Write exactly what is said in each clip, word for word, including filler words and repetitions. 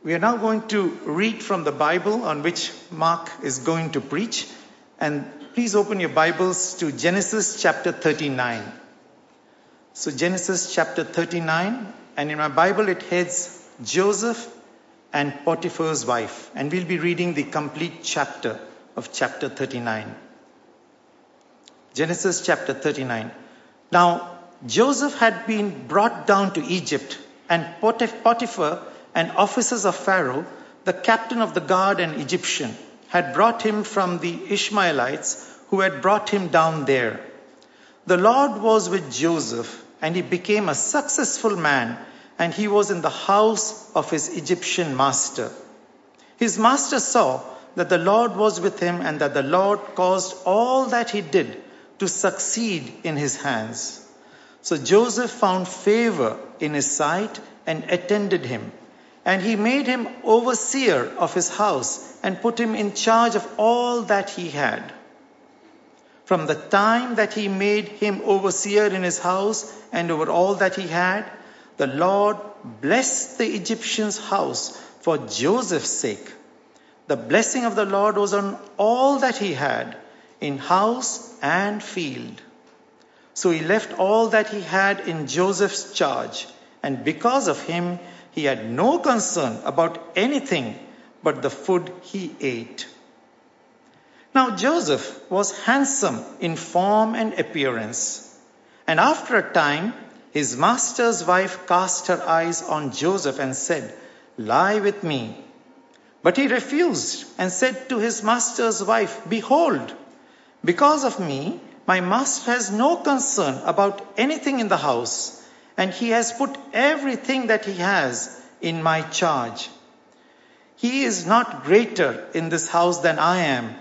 We are now going to read from the Bible on which Mark is going to preach. And please open your Bibles to Genesis chapter thirty-nine. So Genesis chapter thirty-nine, and in my Bible it heads Joseph and Potiphar's wife. And we'll be reading the complete chapter of chapter thirty-nine. Genesis chapter thirty-nine. Now, Joseph had been brought down to Egypt, and Potiphar and officers of Pharaoh, the captain of the guard and Egyptian, had brought him from the Ishmaelites who had brought him down there. The Lord was with Joseph, and he became a successful man, and he was in the house of his Egyptian master. His master saw that the Lord was with him, and that the Lord caused all that he did to succeed in his hands. So Joseph found favor in his sight and attended him. And he made him overseer of his house and put him in charge of all that he had. From the time that he made him overseer in his house and over all that he had, the Lord blessed the Egyptian's house for Joseph's sake. The blessing of the Lord was on all that he had, in house and field. So he left all that he had in Joseph's charge, and because of him, he had no concern about anything but the food he ate. Now Joseph was handsome in form and appearance. And after a time, his master's wife cast her eyes on Joseph and said, "Lie with me." But he refused and said to his master's wife, "Behold, because of me, my master has no concern about anything in the house, and he has put everything that he has in my charge. He is not greater in this house than I am,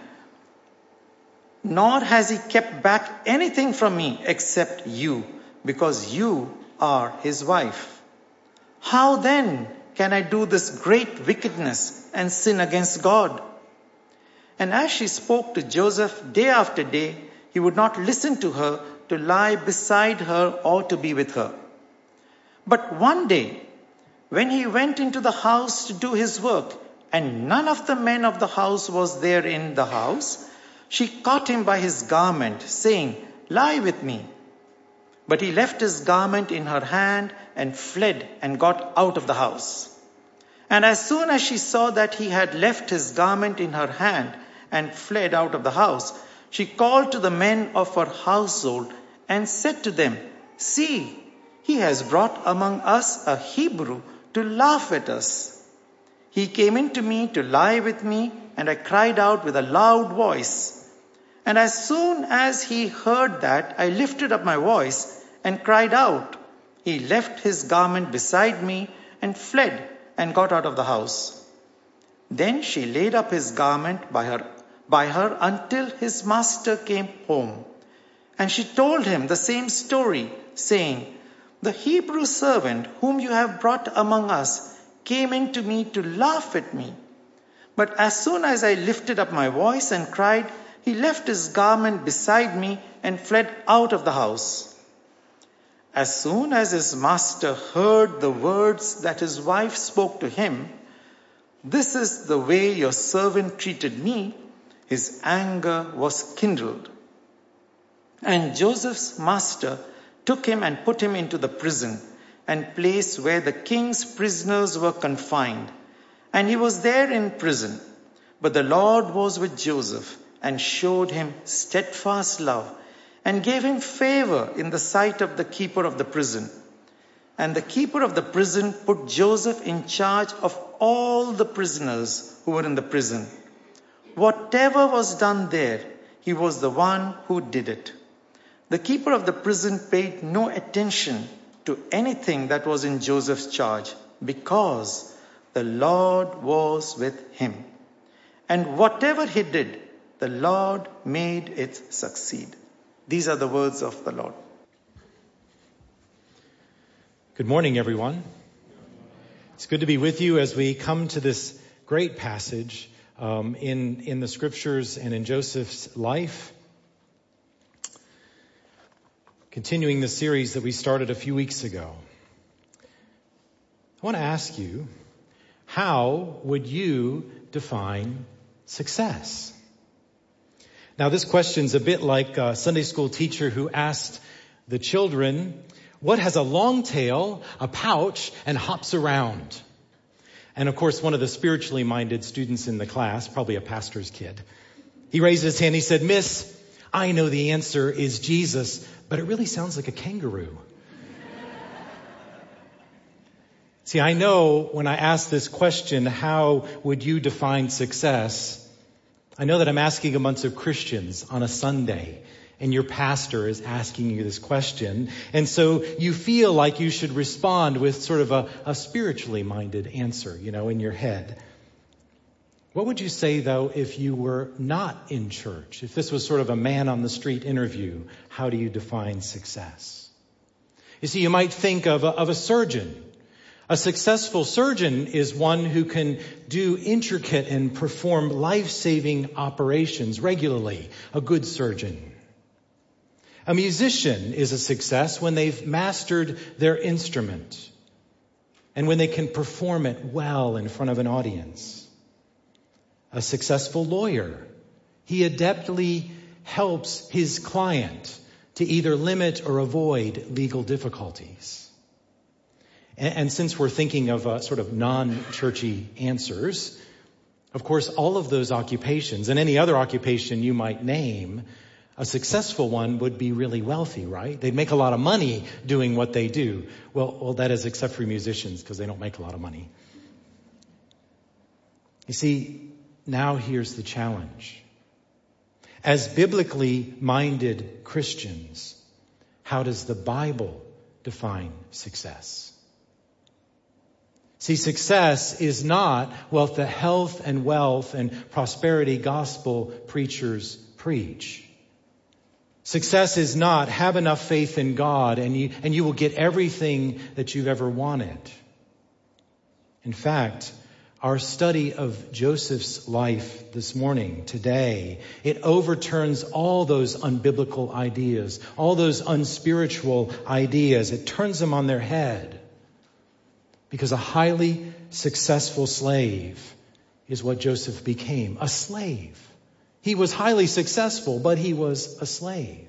nor has he kept back anything from me except you, because you are his wife. How then can I do this great wickedness and sin against God?" And as she spoke to Joseph day after day, he would not listen to her to lie beside her or to be with her. But one day, when he went into the house to do his work, and none of the men of the house was there in the house, she caught him by his garment, saying, "Lie with me." But he left his garment in her hand and fled and got out of the house. And as soon as she saw that he had left his garment in her hand and fled out of the house, she called to the men of her household and said to them, "See, he has brought among us a Hebrew to laugh at us. He came in to me to lie with me, and I cried out with a loud voice. And as soon as he heard that, I lifted up my voice and cried out. He left his garment beside me and fled and got out of the house." Then she laid up his garment by her, by her until his master came home. And she told him the same story, saying, "The Hebrew servant whom you have brought among us came in to me to laugh at me. But as soon as I lifted up my voice and cried, he left his garment beside me and fled out of the house." As soon as his master heard the words that his wife spoke to him, "This is the way your servant treated me," his anger was kindled. And Joseph's master took him and put him into the prison and place where the king's prisoners were confined. And he was there in prison. But the Lord was with Joseph and showed him steadfast love and gave him favor in the sight of the keeper of the prison. And the keeper of the prison put Joseph in charge of all the prisoners who were in the prison. Whatever was done there, he was the one who did it. The keeper of the prison paid no attention to anything that was in Joseph's charge, because the Lord was with him. And whatever he did, the Lord made it succeed. These are the words of the Lord. Good morning, everyone. It's good to be with you as we come to this great passage um, in, in the scriptures and in Joseph's life. Continuing the series that we started a few weeks ago. I want to ask you, how would you define success? Now, this question's a bit like a Sunday school teacher who asked the children, what has a long tail, a pouch, and hops around? And of course, one of the spiritually minded students in the class, probably a pastor's kid, he raised his hand. He said, Miss, I know the answer is Jesus, but it really sounds like a kangaroo. See, I know when I ask this question, how would you define success? I know that I'm asking a bunch of Christians on a Sunday, and your pastor is asking you this question. And so you feel like you should respond with sort of a, a spiritually minded answer, you know, in your head. What would you say, though, if you were not in church? If this was sort of a man on the street interview, how do you define success? You see, you might think of a, of a surgeon. A successful surgeon is one who can do intricate and perform life-saving operations regularly. A good surgeon. A musician is a success when they've mastered their instrument and when they can perform it well in front of an audience. A successful lawyer, he adeptly helps his client to either limit or avoid legal difficulties. And, and since we're thinking of uh, sort of non-churchy answers, of course, all of those occupations and any other occupation you might name, a successful one would be really wealthy, right? They'd make a lot of money doing what they do. Well, well, that is except for musicians because they don't make a lot of money. You see, now here's the challenge. As biblically minded Christians, how does the Bible define success? See, success is not what the health and wealth and prosperity gospel preachers preach. Success is not have enough faith in God and you, and you will get everything that you've ever wanted. In fact, our study of Joseph's life this morning, today, it overturns all those unbiblical ideas, all those unspiritual ideas. It turns them on their head. Because a highly successful slave is what Joseph became, a slave. He was highly successful, but he was a slave.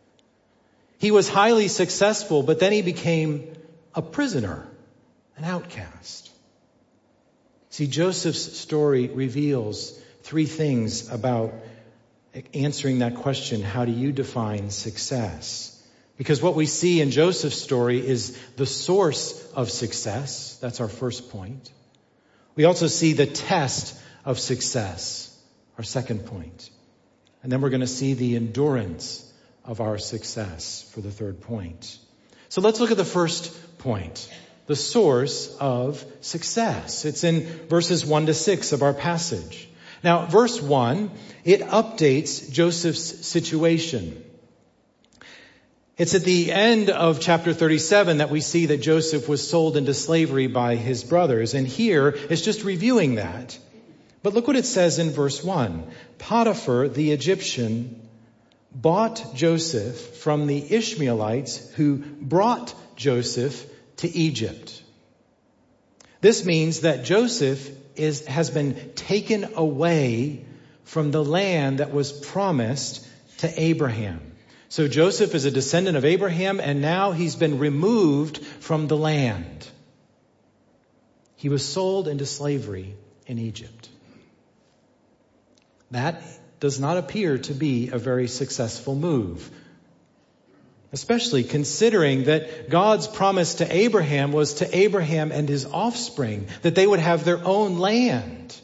He was highly successful, but then he became a prisoner, an outcast. See, Joseph's story reveals three things about answering that question, how do you define success? Because what we see in Joseph's story is the source of success. That's our first point. We also see the test of success, our second point. And then we're going to see the endurance of our success for the third point. So let's look at the first point, the source of success. It's in verses one to six of our passage. Now, verse one, it updates Joseph's situation. It's at the end of chapter thirty-seven that we see that Joseph was sold into slavery by his brothers. And here it's just reviewing that. But look what it says in verse one. Potiphar, the Egyptian, bought Joseph from the Ishmaelites who brought Joseph to Egypt. This means that Joseph is, has been taken away from the land that was promised to Abraham. So Joseph is a descendant of Abraham, and now he's been removed from the land. He was sold into slavery in Egypt. That does not appear to be a very successful move, especially considering that God's promise to Abraham was to Abraham and his offspring, that they would have their own land.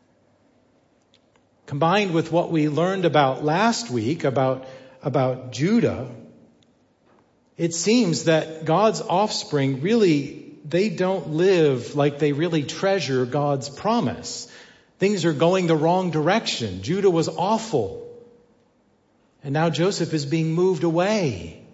Combined with what we learned about last week, about about Judah, it seems that God's offspring really, they don't live like they really treasure God's promise. Things are going the wrong direction. Judah was awful. And now Joseph is being moved away.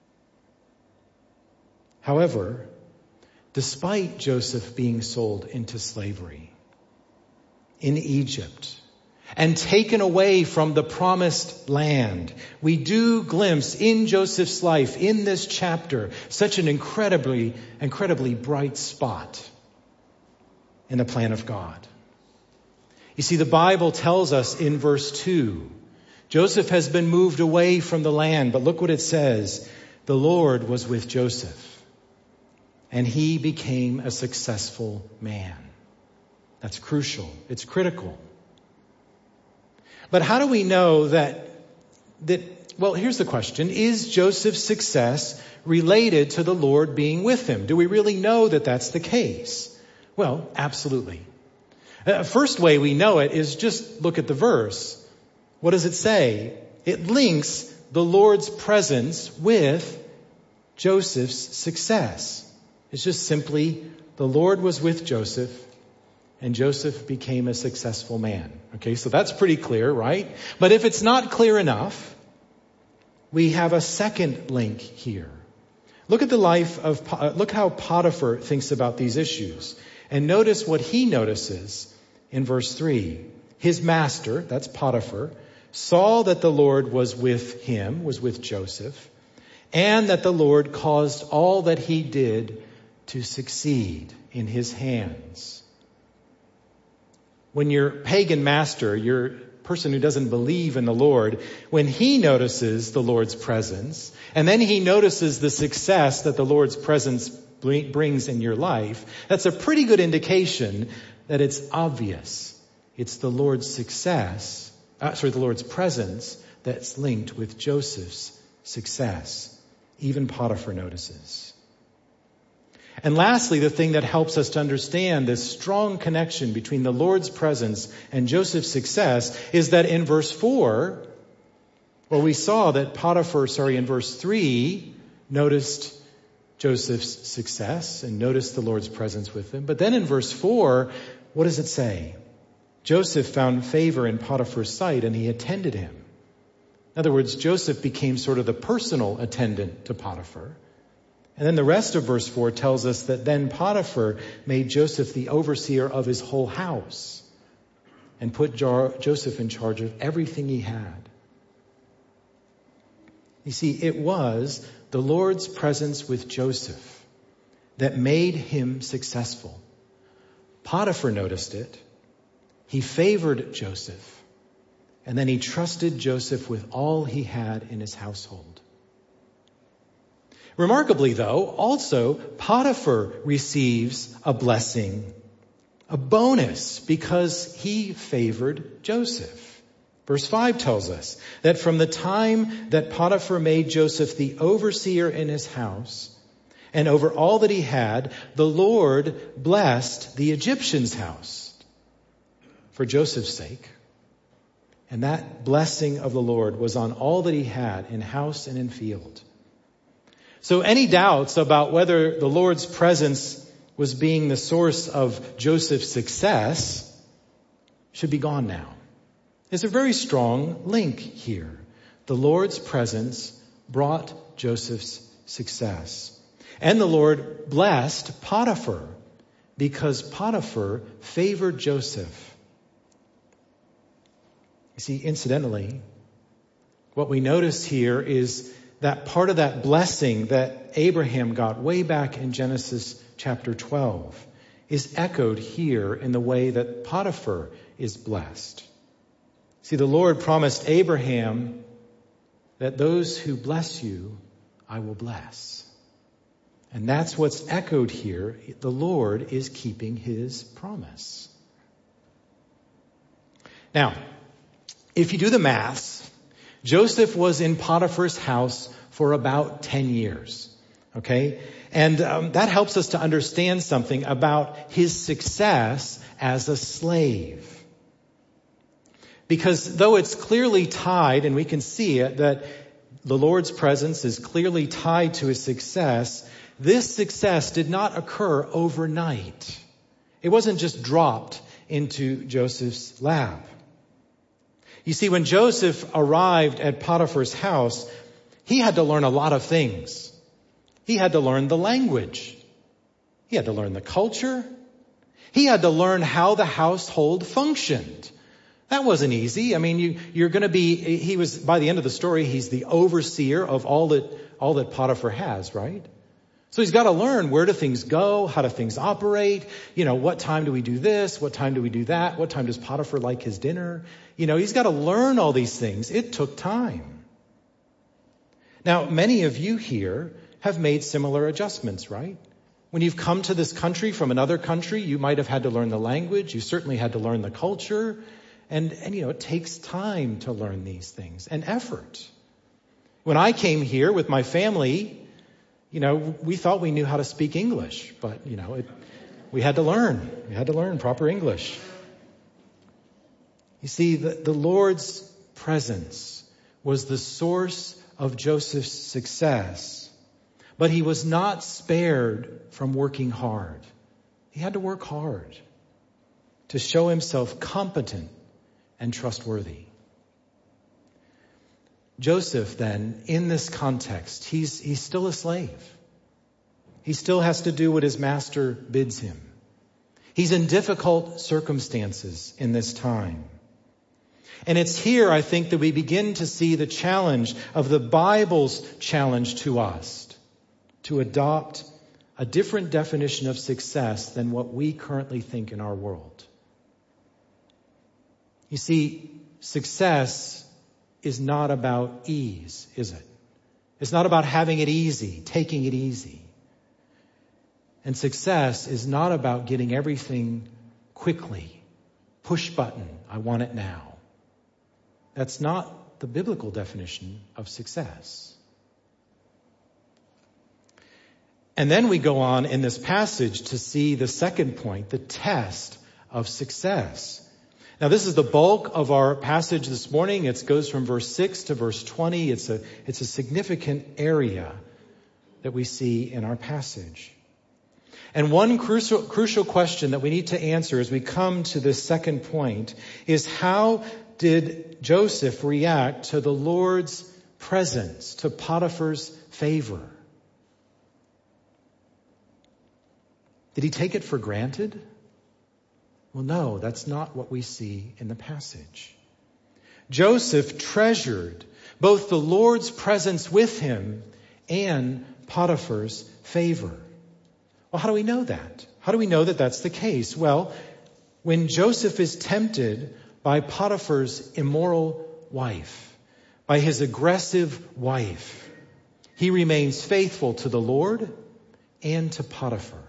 However, despite Joseph being sold into slavery in Egypt, and taken away from the promised land, we do glimpse in Joseph's life, in this chapter, such an incredibly, incredibly bright spot. in the plan of God. You see, the Bible tells us in verse two, Joseph has been moved away from the land, but look what it says. The Lord was with Joseph, and he became a successful man. That's crucial. It's critical. But how do we know that, that, well, here's the question. Is Joseph's success related to the Lord being with him? Do we really know that that's the case? Well, absolutely. Uh, first way we know it is just look at the verse. What does it say? It links the Lord's presence with Joseph's success. It's just simply the Lord was with Joseph and Joseph became a successful man. Okay, so that's pretty clear, right? But if it's not clear enough, we have a second link here. Look at the life of, uh, look how Potiphar thinks about these issues. And notice what he notices in verse three. His master, that's Potiphar, saw that the Lord was with him, was with Joseph, and that the Lord caused all that he did to succeed in his hands. When your pagan master, your person who doesn't believe in the Lord, when he notices the Lord's presence, and then he notices the success that the Lord's presence brings in your life, that's a pretty good indication that it's obvious. It's the Lord's success, uh, sorry, the Lord's presence that's linked with Joseph's success. Even Potiphar notices. And lastly, the thing that helps us to understand this strong connection between the Lord's presence and Joseph's success is that in verse four, well, we saw that Potiphar, sorry, in verse three, noticed Joseph's success and noticed the Lord's presence with him. But then in verse four, what does it say? Joseph found favor in Potiphar's sight and he attended him. In other words, Joseph became sort of the personal attendant to Potiphar. And then the rest of verse four tells us that then Potiphar made Joseph the overseer of his whole house and put Joseph in charge of everything he had. You see, it was the Lord's presence with Joseph that made him successful. Potiphar noticed it. He favored Joseph. And then he trusted Joseph with all he had in his household. Remarkably, though, also Potiphar receives a blessing, a bonus, because he favored Joseph. Verse five tells us that from the time that Potiphar made Joseph the overseer in his house and over all that he had, the Lord blessed the Egyptian's house for Joseph's sake. And that blessing of the Lord was on all that he had in house and in field. So any doubts about whether the Lord's presence was being the source of Joseph's success should be gone now. There's a very strong link here. The Lord's presence brought Joseph's success. And the Lord blessed Potiphar because Potiphar favored Joseph. You see, incidentally, what we notice here is that part of that blessing that Abraham got way back in Genesis chapter twelve is echoed here in the way that Potiphar is blessed. See, the Lord promised Abraham that those who bless you, I will bless. And that's what's echoed here. The Lord is keeping his promise. Now, if you do the maths, Joseph was in Potiphar's house for about ten years. Okay? And um, that helps us to understand something about his success as a slave. Because though it's clearly tied, and we can see it, that the Lord's presence is clearly tied to his success, this success did not occur overnight. It wasn't just dropped into Joseph's lap. You see, when Joseph arrived at Potiphar's house, he had to learn a lot of things. He had to learn the language. He had to learn the culture. He had to learn how the household functioned. That wasn't easy. I mean, you, you're going to be, he was, by the end of the story, he's the overseer of all that, all that Potiphar has, right? So he's got to learn, where do things go? How do things operate? You know, what time do we do this? What time do we do that? What time does Potiphar like his dinner? You know, he's got to learn all these things. It took time. Now, many of you here have made similar adjustments, right? When you've come to this country from another country, you might have had to learn the language. You certainly had to learn the culture. And, and you know, it takes time to learn these things and effort. When I came here with my family, you know, we thought we knew how to speak English, but, you know, it, we had to learn. We had to learn proper English. You see, the, the Lord's presence was the source of Joseph's success, but he was not spared from working hard. He had to work hard to show himself competent and trustworthy. Joseph, then, in this context, he's, he's still a slave. He still has to do what his master bids him. He's in difficult circumstances in this time. And it's here, I think, that we begin to see the challenge of the Bible's challenge to us to adopt a different definition of success than what we currently think in our world. You see, success is not about ease, is it? It's not about having it easy, taking it easy. And success is not about getting everything quickly. Push button, I want it now. That's not the biblical definition of success. And then we go on in this passage to see the second point, the test of success. Now, this is the bulk of our passage this morning. It goes from verse six to verse twenty. It's a, it's a significant area that we see in our passage. And one crucial, crucial question that we need to answer as we come to this second point is, how did Joseph react to the Lord's presence, to Potiphar's favor? Did he take it for granted? Well, no, that's not what we see in the passage. Joseph treasured both the Lord's presence with him and Potiphar's favor. Well, how do we know that? How do we know that that's the case? Well, when Joseph is tempted by Potiphar's immoral wife, by his aggressive wife, he remains faithful to the Lord and to Potiphar.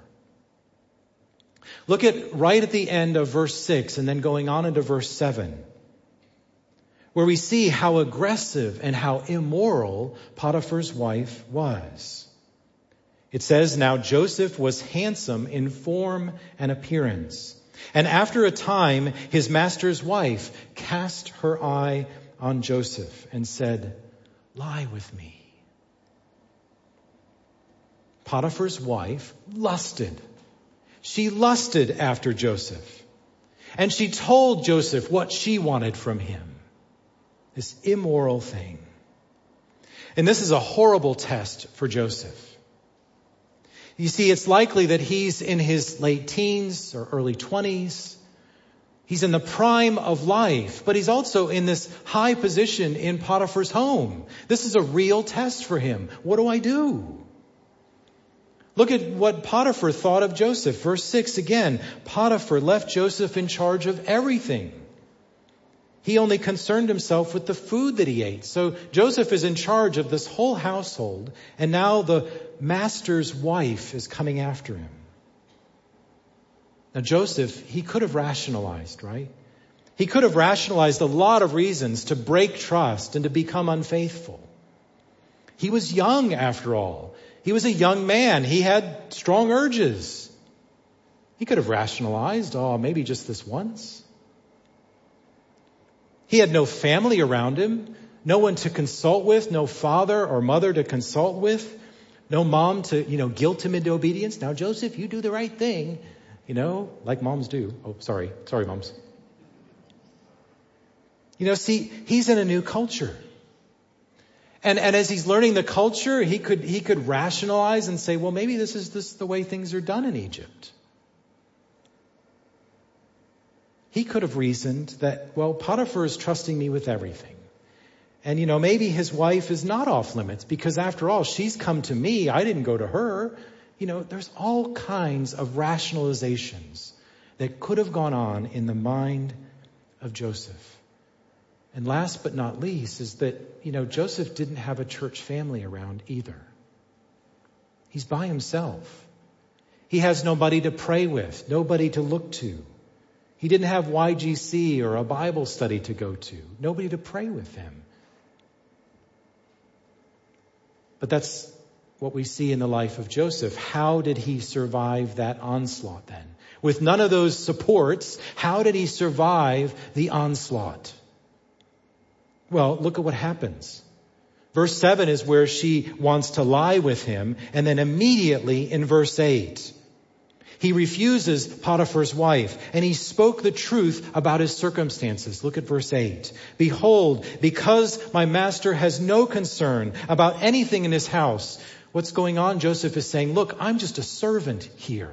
Look at right at the end of verse six and then going on into verse seven, where we see how aggressive and how immoral Potiphar's wife was. It says, "Now Joseph was handsome in form and appearance. And after a time, his master's wife cast her eye on Joseph and said, 'Lie with me.'" Potiphar's wife lusted. She lusted after Joseph. And she told Joseph what she wanted from him. This immoral thing. And this is a horrible test for Joseph. You see, it's likely that he's in his late teens or early twenties. He's in the prime of life, but he's also in this high position in Potiphar's home. This is a real test for him. What do I do? Look at what Potiphar thought of Joseph. Verse six again, Potiphar left Joseph in charge of everything. He only concerned himself with the food that he ate. So Joseph is in charge of this whole household, and now the master's wife is coming after him. Now Joseph, he could have rationalized, right? He could have rationalized a lot of reasons to break trust and to become unfaithful. He was young, after all. He was a young man. He had strong urges. He could have rationalized, oh, maybe just this once. He had no family around him, no one to consult with, no father or mother to consult with, no mom to, you know, guilt him into obedience. Now, Joseph, you do the right thing, you know, like moms do. Oh, sorry. Sorry, moms. You know, see, he's in a new culture. And, and as he's learning the culture, he could, he could rationalize and say, well, maybe this is this the way things are done in Egypt. He could have reasoned that, well, Potiphar is trusting me with everything. And, you know, maybe his wife is not off limits because after all, she's come to me. I didn't go to her. You know, there's all kinds of rationalizations that could have gone on in the mind of Joseph. And last but not least is that, you know, Joseph didn't have a church family around either. He's by himself. He has nobody to pray with, nobody to look to. He didn't have Y G C or a Bible study to go to, nobody to pray with him. But that's what we see in the life of Joseph. How did he survive that onslaught then? With none of those supports, how did he survive the onslaught? Well, look at what happens. Verse seven is where she wants to lie with him, and then immediately in verse eight, he refuses Potiphar's wife, and he spoke the truth about his circumstances. Look at verse eight. Behold, because my master has no concern about anything in his house. What's going on? Joseph is saying, look, I'm just a servant here.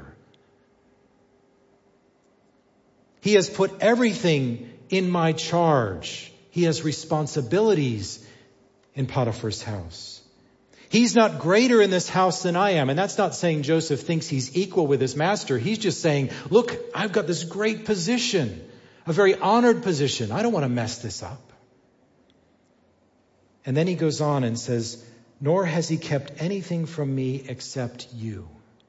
He has put everything in my charge. He has responsibilities in Potiphar's house. He's not greater in this house than I am. And that's not saying Joseph thinks he's equal with his master. He's just saying, look, I've got this great position, a very honored position. I don't want to mess this up. And then he goes on and says, nor has he kept anything from me except you.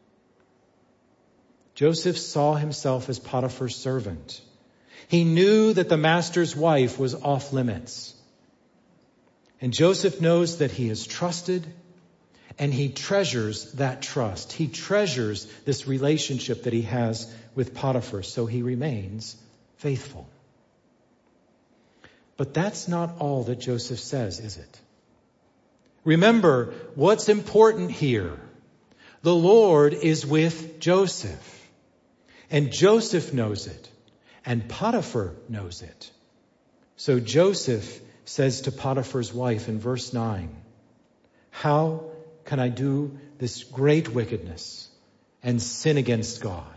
Joseph saw himself as Potiphar's servant. He knew that the master's wife was off limits. And Joseph knows that he is trusted, and he treasures that trust. He treasures this relationship that he has with Potiphar, so he remains faithful. But that's not all that Joseph says, is it? Remember, what's important here? The Lord is with Joseph. And Joseph knows it. And Potiphar knows it. So Joseph says to Potiphar's wife in verse nine, how can I do this great wickedness and sin against God?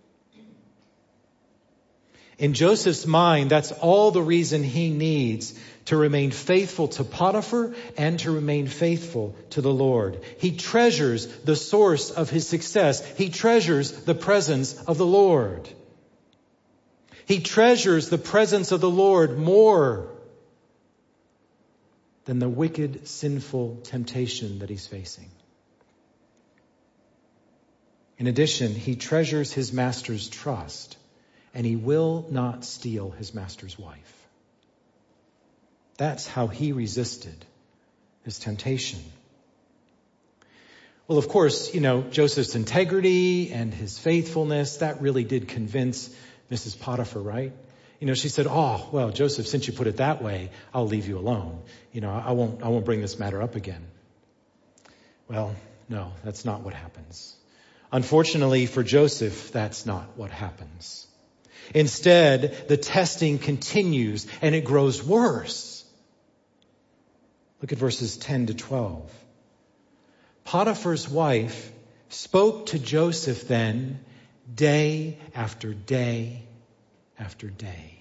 In Joseph's mind, that's all the reason he needs to remain faithful to Potiphar and to remain faithful to the Lord. He treasures the source of his success. He treasures the presence of the Lord. He treasures the presence of the Lord more than the wicked, sinful temptation that he's facing. In addition, he treasures his master's trust, and he will not steal his master's wife. That's how he resisted his temptation. Well, of course, you know, Joseph's integrity and his faithfulness, that really did convince Missus Potiphar, right? You know, she said, oh, well, Joseph, since you put it that way, I'll leave you alone. You know, I won't, I won't bring this matter up again. Well, no, that's not what happens. Unfortunately for Joseph, that's not what happens. Instead, the testing continues and it grows worse. Look at verses ten to twelve. Potiphar's wife spoke to Joseph then day after day after day.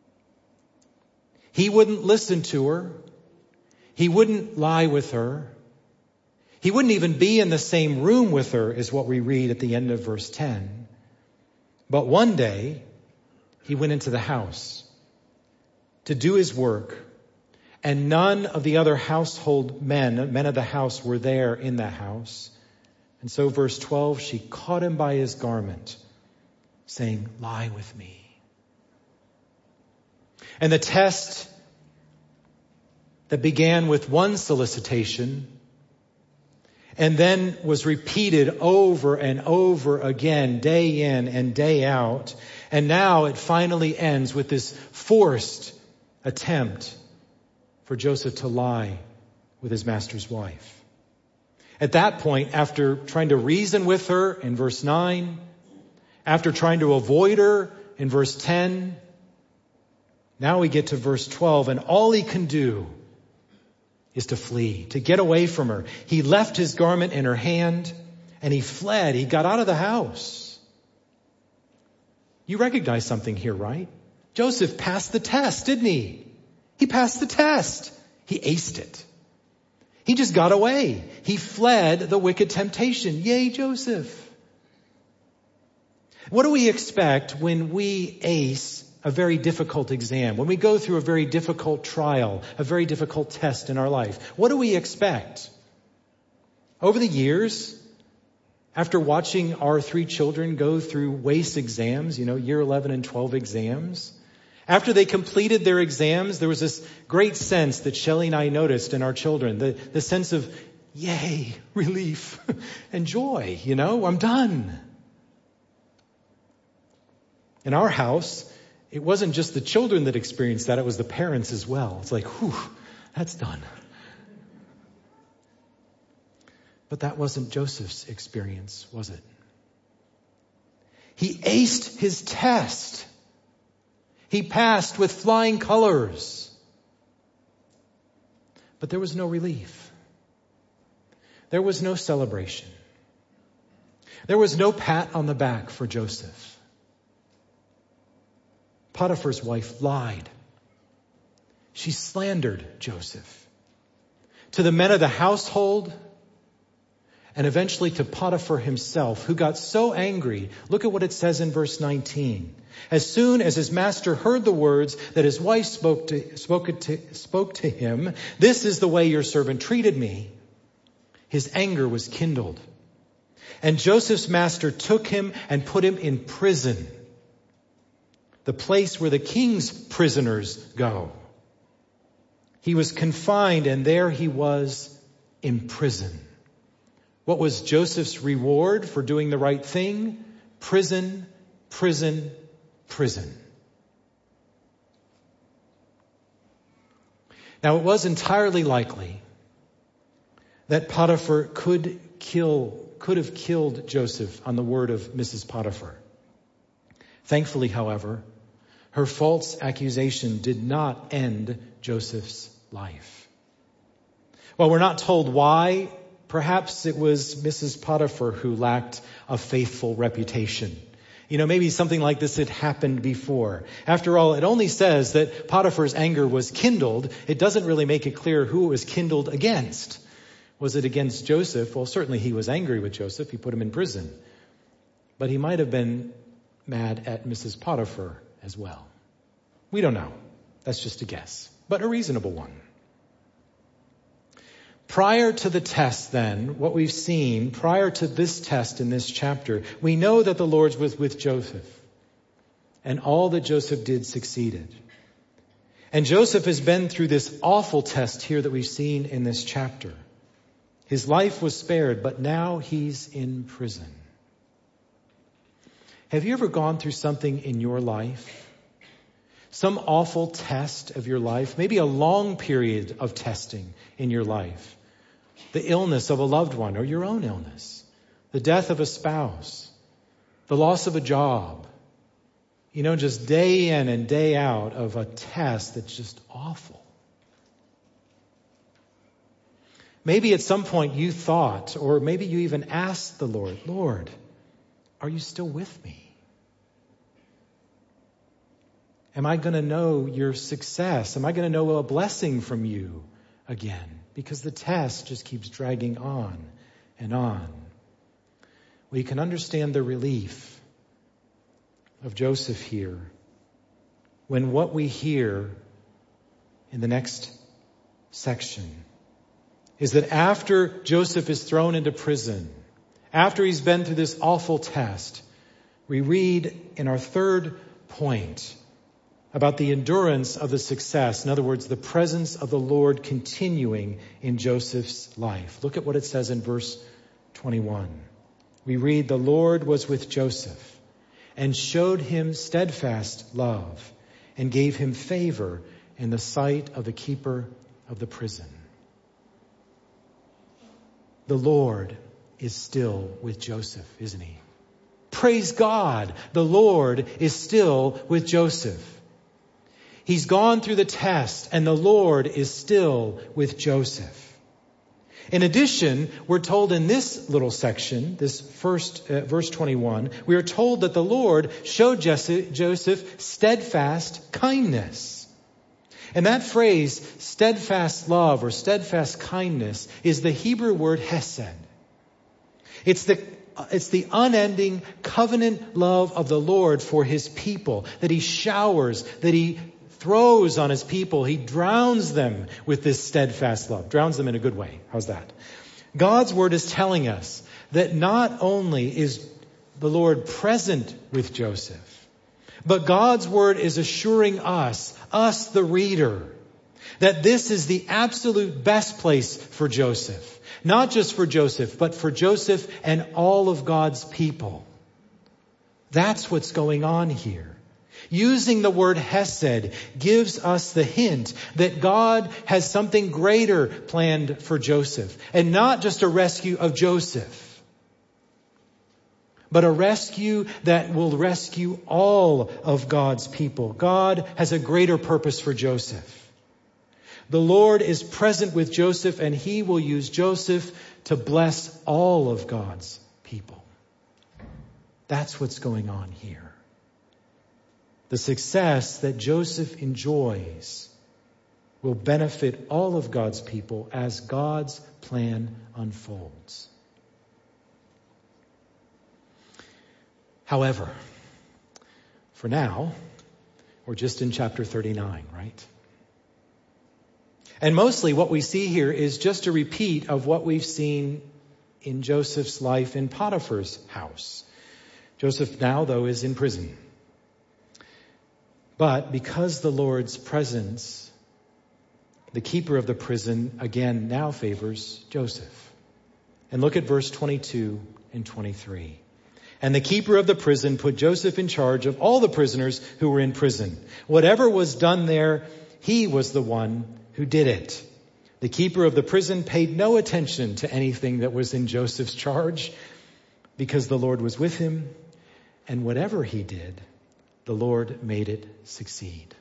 He wouldn't listen to her. He wouldn't lie with her. He wouldn't even be in the same room with her, is what we read at the end of verse ten. But one day, he went into the house to do his work, and none of the other household men, men of the house, were there in that house. And so verse twelve, she caught him by his garment, saying, lie with me. And the test that began with one solicitation and then was repeated over and over again, day in and day out. And now it finally ends with this forced attempt for Joseph to lie with his master's wife. At that point, after trying to reason with her in verse nine, after trying to avoid her in verse ten, now we get to verse twelve, and all he can do is to flee, to get away from her. He left his garment in her hand and he fled. He got out of the house. You recognize something here, right? Joseph passed the test, didn't he? He passed the test. He aced it. He just got away. He fled the wicked temptation. Yay, Joseph. What do we expect when we ace a very difficult exam, when we go through a very difficult trial, a very difficult test in our life? What do we expect? Over the years, after watching our three children go through WACE exams, you know, year eleven and twelve exams, after they completed their exams, there was this great sense that Shelley and I noticed in our children, the, the sense of, yay, relief and joy, you know, I'm done. In our house, it wasn't just the children that experienced that, it was the parents as well. It's like, whew, that's done. But that wasn't Joseph's experience, was it? He aced his test. He passed with flying colors. But there was no relief. There was no celebration. There was no pat on the back for Joseph. Potiphar's wife lied. She slandered Joseph to the men of the household and eventually to Potiphar himself, who got so angry. Look at what it says in verse nineteen. As soon as his master heard the words that his wife spoke to, spoke to, spoke to him, "This is the way your servant treated me," his anger was kindled. And Joseph's master took him and put him in prison, the place where the king's prisoners go. He was confined, and there he was in prison. What was Joseph's reward for doing the right thing? Prison, prison, prison. Now, it was entirely likely that Potiphar could kill, could have killed Joseph on the word of Missus Potiphar. Thankfully, however, her false accusation did not end Joseph's life. Well, we're not told why. Perhaps it was Missus Potiphar who lacked a faithful reputation. You know, maybe something like this had happened before. After all, it only says that Potiphar's anger was kindled. It doesn't really make it clear who it was kindled against. Was it against Joseph? Well, certainly he was angry with Joseph. He put him in prison. But he might have been mad at Missus Potiphar as well. We don't know. That's just a guess, but a reasonable one. Prior to the test then, what we've seen, prior to this test in this chapter, we know that the Lord was with Joseph, and all that Joseph did succeeded. And Joseph has been through this awful test here that we've seen in this chapter. His life was spared, but now he's in prison. Have you ever gone through something in your life? Some awful test of your life, maybe a long period of testing in your life. The illness of a loved one or your own illness. The death of a spouse. The loss of a job. You know, just day in and day out of a test that's just awful. Maybe at some point you thought, or maybe you even asked the Lord, Lord, are you still with me? Am I going to know your success? Am I going to know a blessing from you again? Because the test just keeps dragging on and on. Well, you can understand the relief of Joseph here when what we hear in the next section is that after Joseph is thrown into prison, after he's been through this awful test, we read in our third point about the endurance of the success. In other words, the presence of the Lord continuing in Joseph's life. Look at what it says in verse twenty-one. We read, "The Lord was with Joseph and showed him steadfast love and gave him favor in the sight of the keeper of the prison." The Lord is still with Joseph, isn't he? Praise God, the Lord is still with Joseph. He's gone through the test, and the Lord is still with Joseph. In addition, we're told in this little section, this first uh, verse twenty-one, we are told that the Lord showed Joseph steadfast kindness. And that phrase, steadfast love or steadfast kindness, is the Hebrew word hesed. It's the, it's the unending covenant love of the Lord for his people, that he showers, that he throws on his people. He drowns them with this steadfast love. Drowns them in a good way. How's that? God's word is telling us that not only is the Lord present with Joseph, but God's word is assuring us, us the reader, that this is the absolute best place for Joseph. Not just for Joseph, but for Joseph and all of God's people. That's what's going on here. Using the word hesed gives us the hint that God has something greater planned for Joseph. And not just a rescue of Joseph, but a rescue that will rescue all of God's people. God has a greater purpose for Joseph. The Lord is present with Joseph, and he will use Joseph to bless all of God's people. That's what's going on here. The success that Joseph enjoys will benefit all of God's people as God's plan unfolds. However, for now, we're just in chapter thirty-nine, right? And mostly what we see here is just a repeat of what we've seen in Joseph's life in Potiphar's house. Joseph now, though, is in prison. But because the Lord's presence, the keeper of the prison, again, now favors Joseph. And look at verse twenty-two and twenty-three. And the keeper of the prison put Joseph in charge of all the prisoners who were in prison. Whatever was done there, he was the one who did it. The keeper of the prison paid no attention to anything that was in Joseph's charge, because the Lord was with him, and whatever he did, the Lord made it succeed.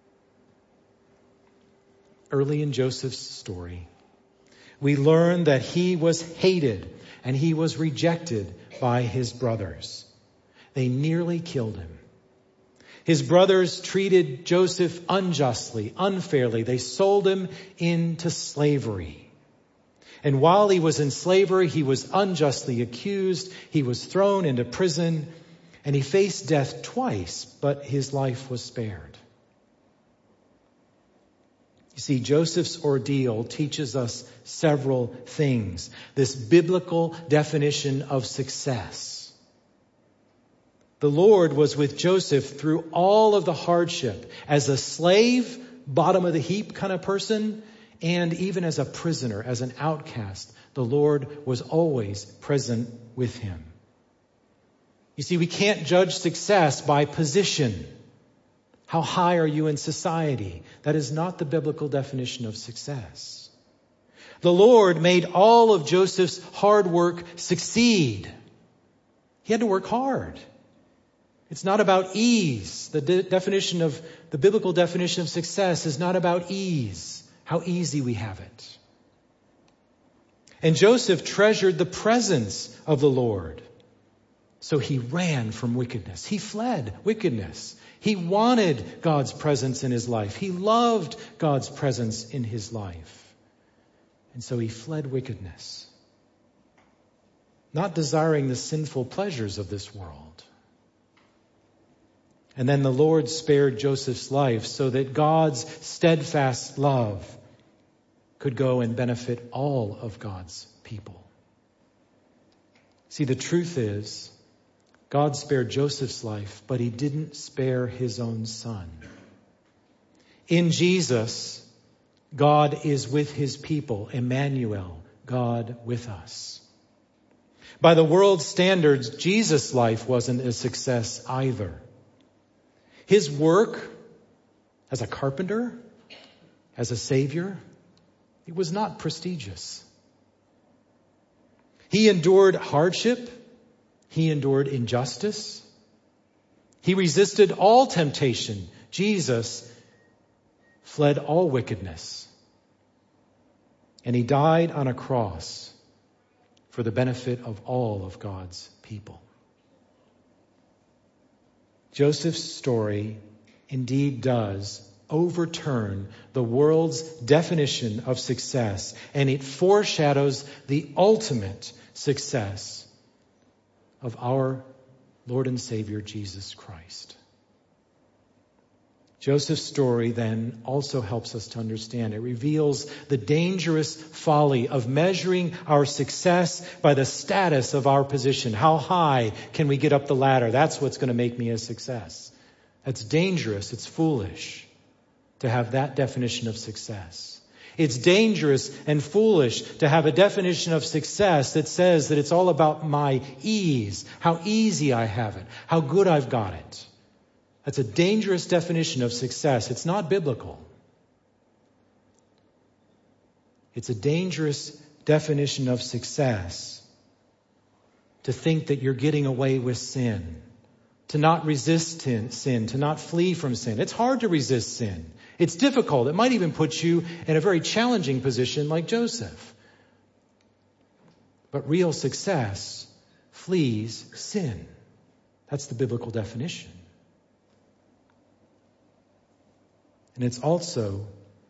Early in Joseph's story, we learn that he was hated and he was rejected by his brothers. They nearly killed him. His brothers treated Joseph unjustly, unfairly. They sold him into slavery. And while he was in slavery, he was unjustly accused. He was thrown into prison, and he faced death twice, but his life was spared. You see, Joseph's ordeal teaches us several things. This biblical definition of success. The Lord was with Joseph through all of the hardship, as a slave, bottom of the heap kind of person, and even as a prisoner, as an outcast. The Lord was always present with him. You see, we can't judge success by position. How high are you in society? That is not the biblical definition of success. The Lord made all of Joseph's hard work succeed. He had to work hard. It's not about ease. The de- definition of, the biblical definition of success is not about ease, how easy we have it. And Joseph treasured the presence of the Lord. So he ran from wickedness. He fled wickedness. He wanted God's presence in his life. He loved God's presence in his life. And so he fled wickedness, not desiring the sinful pleasures of this world. And then the Lord spared Joseph's life so that God's steadfast love could go and benefit all of God's people. See, the truth is, God spared Joseph's life, but he didn't spare his own son. In Jesus, God is with his people. Emmanuel, God with us. By the world's standards, Jesus' life wasn't a success either. His work as a carpenter, as a savior, it was not prestigious. He endured hardship. He endured injustice. He resisted all temptation. Jesus fled all wickedness. And he died on a cross for the benefit of all of God's people. Joseph's story indeed does overturn the world's definition of success, and it foreshadows the ultimate success of our Lord and Savior Jesus Christ. Joseph's story then also helps us to understand. It reveals the dangerous folly of measuring our success by the status of our position. How high can we get up the ladder? That's what's going to make me a success. That's dangerous. It's foolish to have that definition of success. It's dangerous and foolish to have a definition of success that says that it's all about my ease, how easy I have it, how good I've got it. That's a dangerous definition of success. It's not biblical. It's a dangerous definition of success to think that you're getting away with sin, to not resist sin, to not flee from sin. It's hard to resist sin. It's difficult. It might even put you in a very challenging position like Joseph. But real success flees sin. That's the biblical definition. And it's also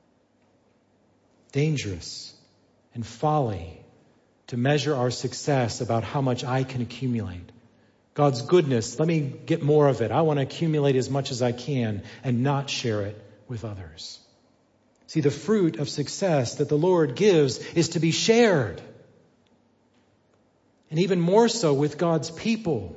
dangerous and folly to measure our success about how much I can accumulate. God's goodness, let me get more of it. I want to accumulate as much as I can and not share it with others. See, the fruit of success that the Lord gives is to be shared. And even more so with God's people.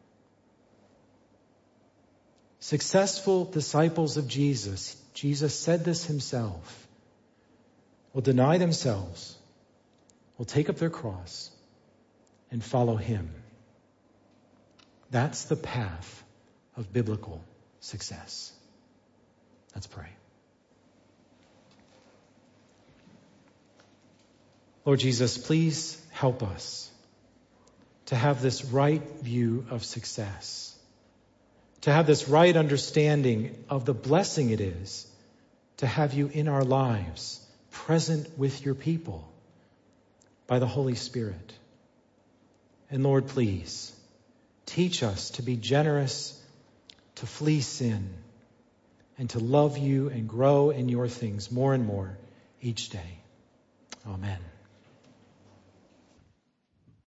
Successful disciples of Jesus, Jesus said this himself, will deny themselves, will take up their cross, and follow him. That's the path of biblical success. Let's pray. Lord Jesus, please help us to have this right view of success, to have this right understanding of the blessing it is to have you in our lives, present with your people by the Holy Spirit. And Lord, please teach us to be generous, to flee sin, and to love you and grow in your things more and more each day. Amen.